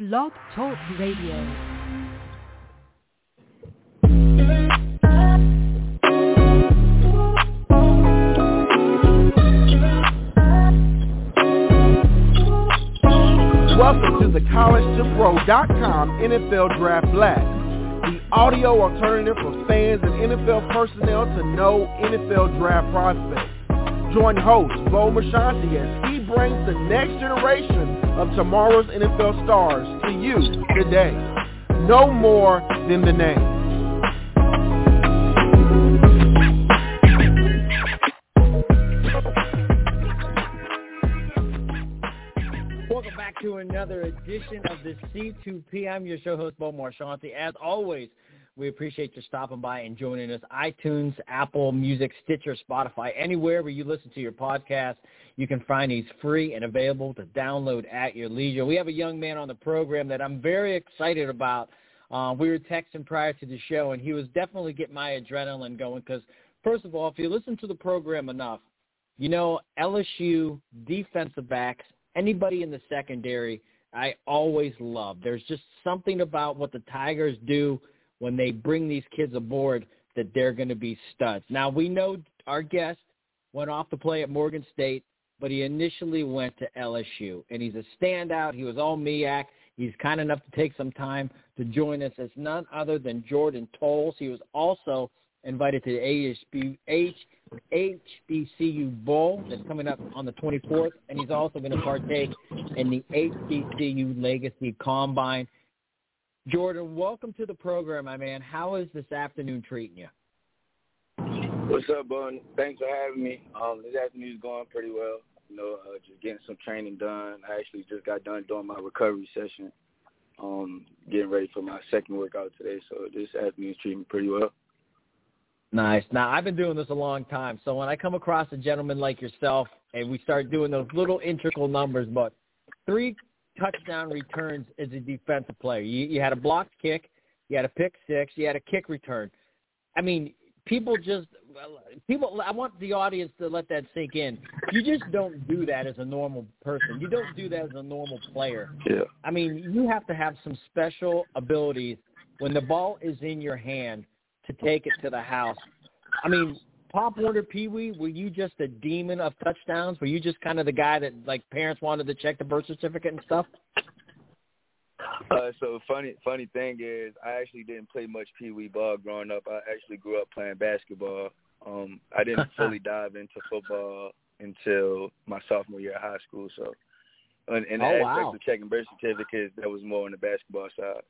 Blog Talk Radio. Welcome to the CollegeToPro.com NFL Draft Blast, the audio alternative for fans and NFL personnel to know NFL draft prospects. Join host Bo Marchionte as he brings the next generation of tomorrow's NFL stars to you today. No more than the name. Welcome back to another edition of the C2P. I'm your show host, Bo Marchionte. As always, we appreciate you stopping by and joining us. iTunes, Apple Music, Stitcher, Spotify, anywhere where you listen to your podcast, you can find these free and available to download at your leisure. We have a young man on the program that I'm very excited about. We were texting prior to the show, and he was definitely getting my adrenaline going because, first of all, if you listen to the program enough, you know LSU defensive backs, anybody in the secondary, I always love. There's just something about what the Tigers do when they bring these kids aboard that they're going to be studs. Now, we know our guest went off to play at Morgan State, but he initially went to LSU, and he's a standout. He was all MEAC. He's kind enough to take some time to join us as none other than Jordan Tolles. He was also invited to the HBCU Bowl that's coming up on the 24th, and he's also going to partake in the HBCU Legacy Combine. Jordan, welcome to the program, my man. How is this afternoon treating you? What's up, Bun? Thanks for having me. This afternoon's going pretty well. You know, just getting some training done. I actually just got done doing my recovery session, getting ready for my second workout today. So this afternoon's treating me pretty well. Nice. Now, I've been doing this a long time, so when I come across a gentleman like yourself and we start doing those little integral numbers, but 3 touchdown returns as a defensive player. You had a blocked kick, you had a pick six, you had a kick return. I mean, people, I want the audience to let that sink in. You just don't do that as a normal person. You don't do that as a normal player. Yeah. I mean, you have to have some special abilities when the ball is in your hand to take it to the house. I mean, Pop Warner, Pee Wee, were you just a demon of touchdowns? Were you just kind of the guy that, like, parents wanted to check the birth certificate and stuff? So funny thing is, I actually didn't play much Pee Wee ball growing up. I actually grew up playing basketball. I didn't fully dive into football until my sophomore year of high school. So, and the aspect of checking birth certificates, that was more on the basketball side.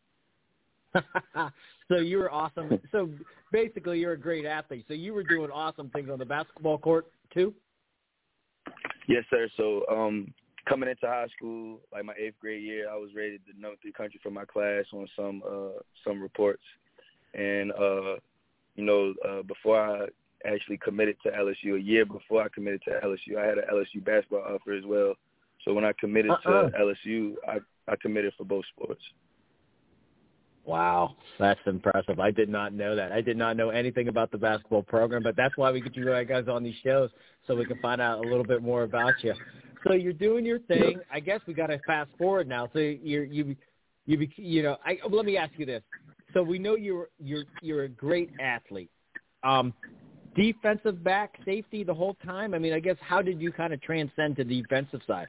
So you were awesome. So basically, you're a great athlete. So you were doing awesome things on the basketball court too? Yes, sir. So coming into high school, like my 8th grade year, I was rated the number 3 country for my class on some reports. And before I actually committed to LSU, a year before I committed to LSU, I had an LSU basketball offer as well. So when I committed to LSU, I committed for both sports. Wow, that's impressive. I did not know that. I did not know anything about the basketball program, but that's why we get you guys on these shows so we can find out a little bit more about you. So you're doing your thing. I guess we got to fast forward now. So let me ask you this. So we know you're a great athlete. Defensive back, safety the whole time. I mean, I guess how did you kind of transcend to the defensive side?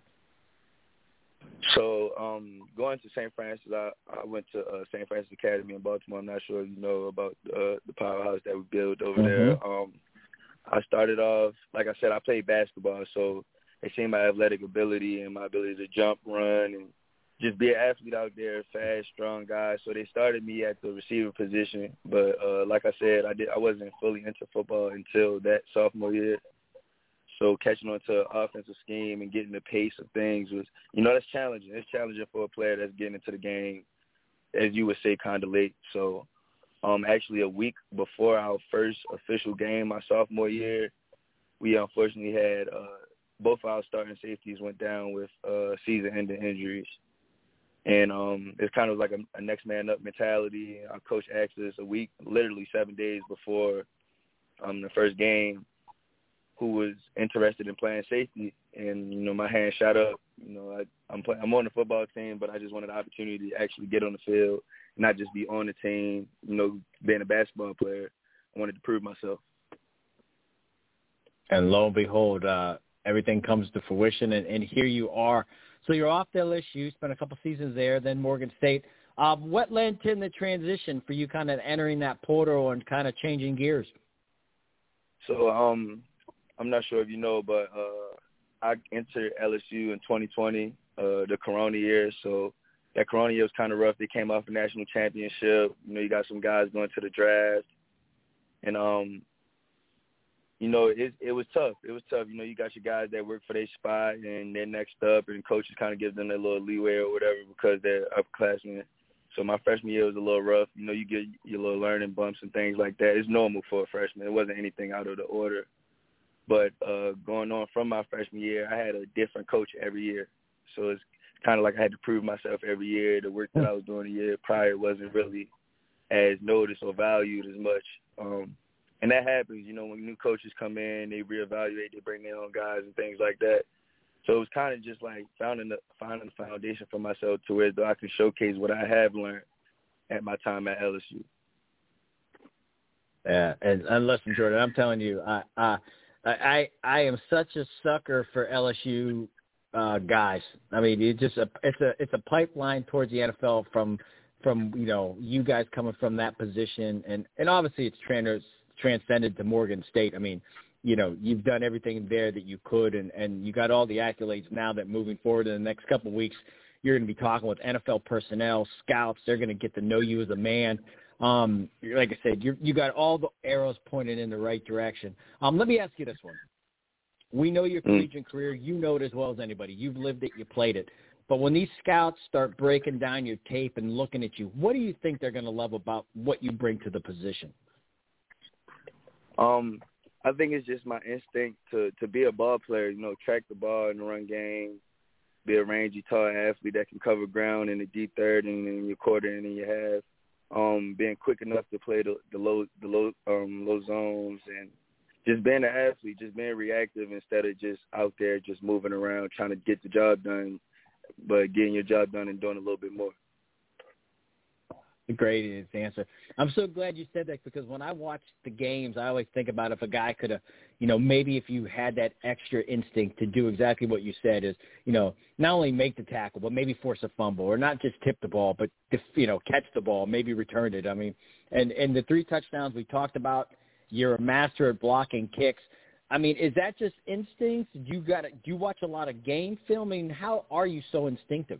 So going to St. Francis, I went to St. Francis Academy in Baltimore. I'm not sure if you know about the powerhouse that we built over there. I started off, like I said, I played basketball, so they seen my athletic ability and my ability to jump, run, and just be an athlete out there, fast, strong guy. So they started me at the receiver position. But like I said, I wasn't fully into football until that sophomore year. So catching on to offensive scheme and getting the pace of things was, that's challenging. It's challenging for a player that's getting into the game, as you would say, kind of late. So actually a week before our first official game my sophomore year, we unfortunately had both our starting safeties went down with season-ending injuries. And it's kind of like a next man up mentality. Our coach asked us a week, literally 7 days before the first game, who was interested in playing safety, and my hand shot up. I'm on the football team, but I just wanted the opportunity to actually get on the field, not just be on the team. Being a basketball player, I wanted to prove myself. And lo and behold, everything comes to fruition, and here you are. So you're off to LSU, spent a couple seasons there, then Morgan State. What led to the transition for you kind of entering that portal and kind of changing gears? So I'm not sure if you know, but I entered LSU in 2020, the Corona year. So that Corona year was kind of rough. They came off a national championship. You got some guys going to the draft. And, it was tough. It was tough. You got your guys that work for their spot and they're next up, and coaches kind of give them a little leeway or whatever because they're upperclassmen. So my freshman year was a little rough. You get your little learning bumps and things like that. It's normal for a freshman. It wasn't anything out of the order. But going on from my freshman year, I had a different coach every year. So it's kind of like I had to prove myself every year. The work that I was doing the year prior wasn't really as noticed or valued as much. And that happens, when new coaches come in, they reevaluate, they bring their own guys and things like that. So it was kind of just like finding the foundation for myself to where I can showcase what I have learned at my time at LSU. Yeah, and listen, Jordan, I'm telling you, I am such a sucker for LSU guys. I mean, it's a pipeline towards the NFL from you guys coming from that position, and obviously it's transcended to Morgan State. I mean, you've done everything there that you could, and you got all the accolades now that moving forward in the next couple of weeks, you're going to be talking with NFL personnel, scouts. They're going to get to know you as a man. Like I said, you got all the arrows pointed in the right direction. Let me ask you this one. We know your collegiate career. You know it as well as anybody. You've lived it. You played it. But when these scouts start breaking down your tape and looking at you, what do you think they're going to love about what you bring to the position? I think it's just my instinct to be a ball player, track the ball in the run game, be a rangy, tall athlete that can cover ground in the deep third and in your quarter and in your half. Being quick enough to play the low zones, and just being an athlete, just being reactive instead of just out there just moving around trying to get the job done, but getting your job done and doing a little bit more. Great answer. I'm so glad you said that, because when I watch the games, I always think about if a guy could have, maybe if you had that extra instinct to do exactly what you said is, not only make the tackle, but maybe force a fumble, or not just tip the ball, but, catch the ball, maybe return it. I mean, and the 3 touchdowns we talked about, you're a master at blocking kicks. I mean, is that just instincts? Do you watch a lot of game film? I mean, how are you so instinctive?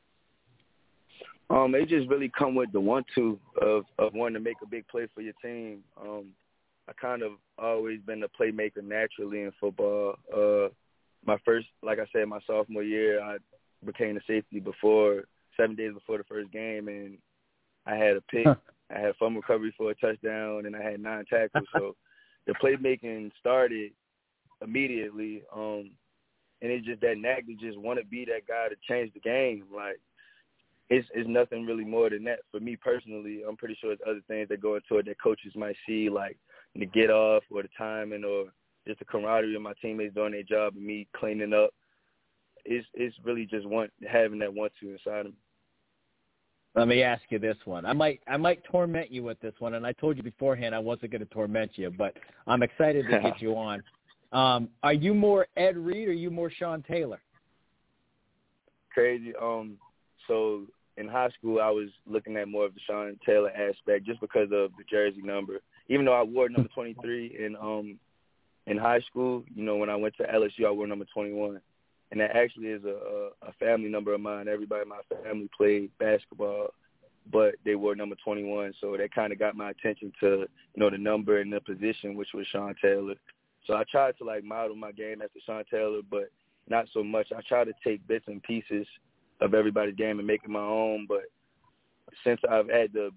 It just really come with the 1-2 of wanting to make a big play for your team. I kind of always been a playmaker naturally in football. My sophomore year, I became a safety 7 days before the first game, and I had a pick. I had fumble recovery for a touchdown, and I had 9 tackles. So the playmaking started immediately, and it's just that knack to just want to be that guy to change the game. Like, it's nothing really more than that for me personally. I'm pretty sure it's other things that go into it that coaches might see, like the get off or the timing or just the camaraderie of my teammates doing their job and me cleaning up. It's really just having that 1-2 inside them. Let me ask you this one. I might torment you with this one, and I told you beforehand I wasn't going to torment you, but I'm excited to get you on. Are you more Ed Reed or are you more Sean Taylor? Crazy. So in high school, I was looking at more of the Sean Taylor aspect just because of the jersey number. Even though I wore number 23 in high school, when I went to LSU, I wore number 21. And that actually is a family number of mine. Everybody in my family played basketball, but they wore number 21. So that kind of got my attention to, the number and the position, which was Sean Taylor. So I tried to, model my game after Sean Taylor, but not so much. I tried to take bits and pieces of everybody's game and make it my own, but since I've had the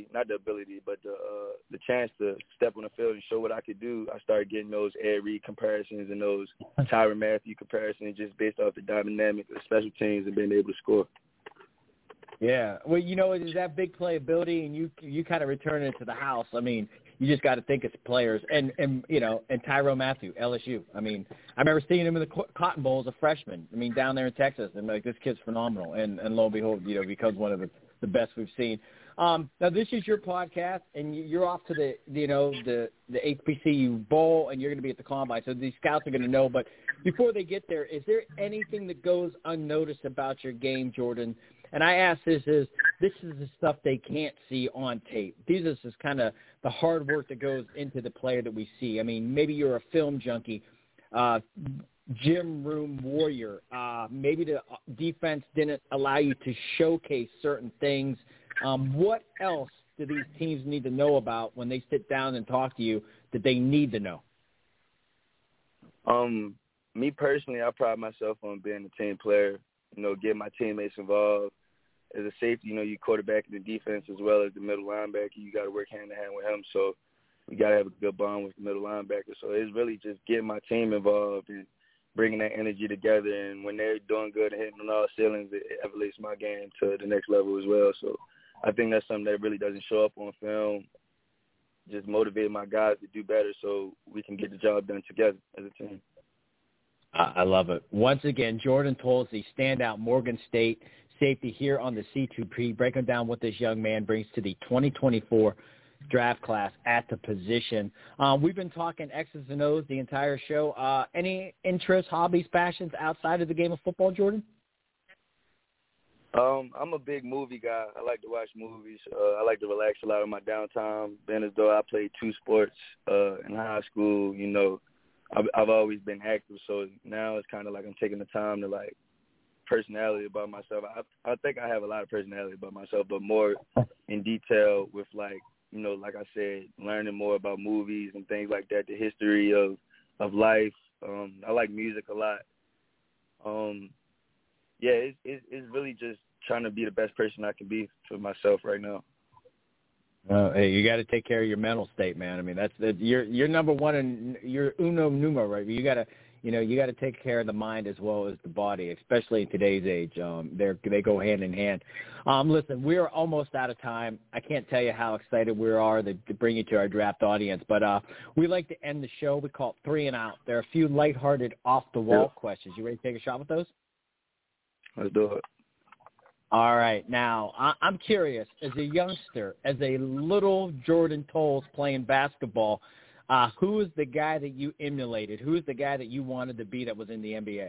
chance to step on the field and show what I could do, I started getting those Ed Reed comparisons and those Tyrann Mathieu comparisons just based off the dynamic of special teams and being able to score. Yeah. Well, it's that big playability, and you kind of return it to the house. I mean, You just got to think it's players. And Tyrann Mathieu, LSU. I mean, I remember seeing him in the Cotton Bowl as a freshman. I mean, down there in Texas. And, like, this kid's phenomenal. And lo and behold, becomes one of the best we've seen. Now, this is your podcast, and you're off to the HBCU Bowl, and you're going to be at the Combine. So these scouts are going to know. But before they get there, is there anything that goes unnoticed about your game, Jordan? And I ask this is the stuff they can't see on tape. This is kind of the hard work that goes into the player that we see. I mean, maybe you're a film junkie, gym room warrior. Maybe the defense didn't allow you to showcase certain things. What else do these teams need to know about when they sit down and talk to you that they need to know? Me personally, I pride myself on being a team player, getting my teammates involved. As a safety, you quarterback the defense as well as the middle linebacker. You got to work hand-in-hand with him, so we got to have a good bond with the middle linebacker. So it's really just getting my team involved and bringing that energy together. And when they're doing good and hitting on all ceilings, it elevates my game to the next level as well. So I think that's something that really doesn't show up on film. Just motivate my guys to do better so we can get the job done together as a team. I love it. Once again, Jordan Toles, the standout Morgan State safety here on the C2P, breaking down what this young man brings to the 2024 draft class at the position. We've been talking X's and O's the entire show. Any interests, hobbies, passions outside of the game of football, Jordan? I'm a big movie guy. I like to watch movies. I like to relax a lot of my downtime. Being as though I played 2 sports in high school, I've always been active. So now it's kind of like I'm taking the time to, like, personality about myself. I think I have a lot of personality about myself, but more in detail with, like, like I said, learning more about movies and things like that, the history of life. I like music a lot. It's really just trying to be the best person I can be for myself right now. Hey, you got to take care of your mental state, man. I mean, you're number one and you're uno numero, right? You got to take care of the mind as well as the body, especially in today's age. They go hand in hand. Listen, we're almost out of time. I can't tell you how excited we are to bring you to our draft audience, but we like to end the show. We call it 3 and Out. There are a few lighthearted, off-the-wall questions. You ready to take a shot with those? Let's do it. All right. Now, I'm curious, as a youngster, as a little Jordan Toles playing basketball, who is the guy that you emulated? Who is the guy that you wanted to be that was in the NBA?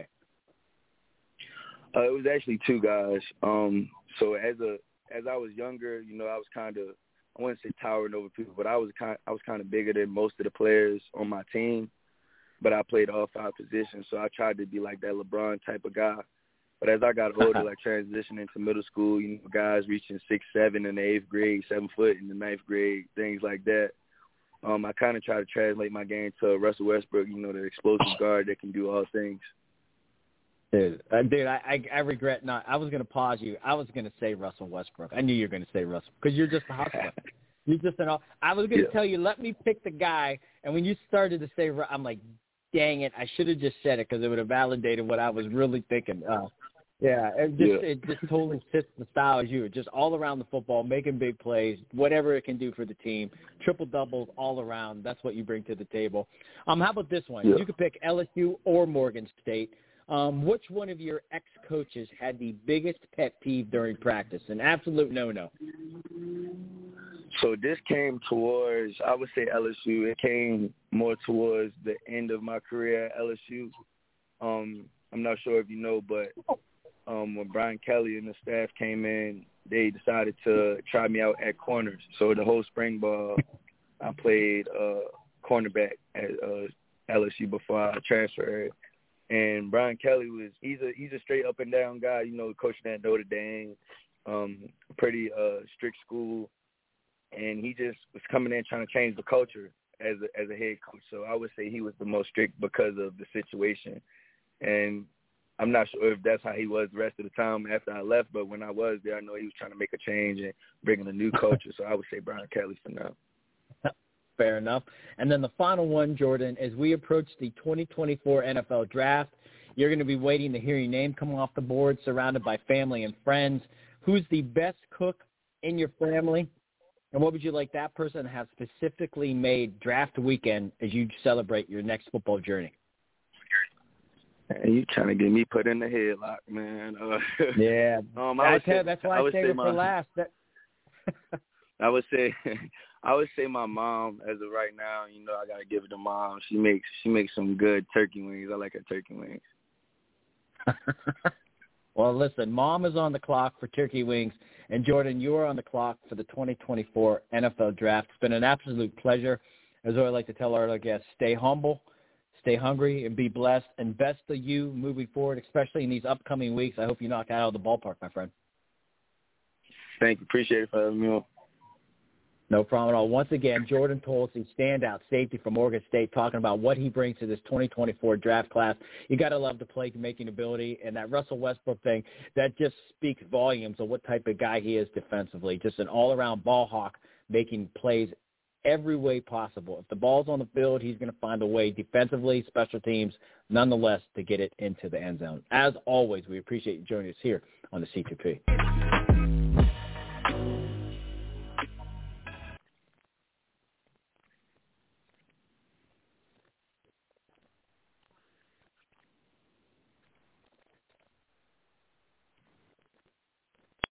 It was actually 2 guys. So as I was younger, I was kind of, I wouldn't say towering over people, but I was kind of bigger than most of the players on my team. But I played all 5 positions, so I tried to be like that LeBron type of guy. But as I got older, like transitioning into middle school, guys reaching 6'7" in the 8th grade, 7 foot in the 9th grade, things like that. I kind of try to translate my game to Russell Westbrook, the explosive guard that can do all things. Dude, I regret not. I was going to pause you. I was going to say Russell Westbrook. I knew you were going to say Russell because you're just a hustler. You're just I was going to tell you, let me pick the guy. And when you started to say, I'm like, dang it, I should have just said it because it would have validated what I was really thinking. It just totally fits the style as you. Just all around the football, making big plays, whatever it can do for the team, triple doubles all around. That's what you bring to the table. How about this one? You could pick LSU or Morgan State. Which one of your ex-coaches had the biggest pet peeve during practice? An absolute no-no. So this came towards, I would say LSU. It came more towards the end of my career at LSU. I'm not sure if you know, but when Brian Kelly and the staff came in, they decided to try me out at corners. So the whole spring ball, I played cornerback at LSU before I transferred. And Brian Kelly he's a straight up and down guy, coaching at Notre Dame, pretty strict school. And he just was coming in trying to change the culture as a head coach. So I would say he was the most strict because of the situation. And I'm not sure if that's how he was the rest of the time after I left, but when I was there, I know he was trying to make a change and bring in a new culture. So I would say Brian Kelly for now. Fair enough. And then the final one, Jordan, as we approach the 2024 NFL Draft, you're going to be waiting to hear your name come off the board, surrounded by family and friends. Who's the best cook in your family? And what would you like that person to have specifically made draft weekend as you celebrate your next football journey? And you trying to get me put in the headlock, man. Yeah. That's why I saved it for last. I would say my mom as of right now. You know, I gotta give it to Mom. She makes some good turkey wings. I like her turkey wings. Well, listen, Mom is on the clock for turkey wings, and Jordan, you are on the clock for the 2024 NFL Draft. It's been an absolute pleasure. As I like to tell our guests, stay humble, stay hungry, and be blessed. And best of you moving forward, especially in these upcoming weeks. I hope you knock out of the ballpark, my friend. Thank you. Appreciate it for having me on. No problem at all. Once again, Jordan Tolsey, standout safety from Oregon State, talking about what he brings to this 2024 draft class. You got to love the playmaking ability, and that Russell Westbrook thing, that just speaks volumes of what type of guy he is defensively. Just an all-around ball hawk, making plays every way possible. If the ball's on the field, he's going to find a way defensively, special teams, nonetheless, to get it into the end zone. As always, we appreciate you joining us here on the C2P.